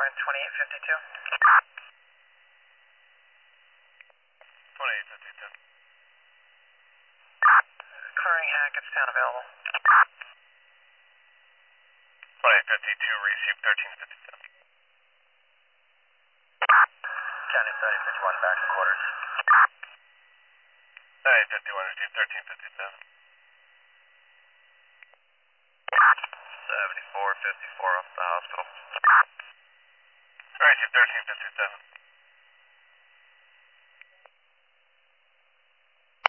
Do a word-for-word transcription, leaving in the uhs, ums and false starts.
Warren twenty-eight fifty-two. twenty-eight fifty-two. Clearing Hackettstown available. twenty-eight fifty-two, receive thirteen fifty-two. County thirty fifty-one, back to quarters. twenty-eight fifty-one, receive thirteen fifty-seven. seventy-four fifty-four off the hospital. Receive thirteen fifty-seven.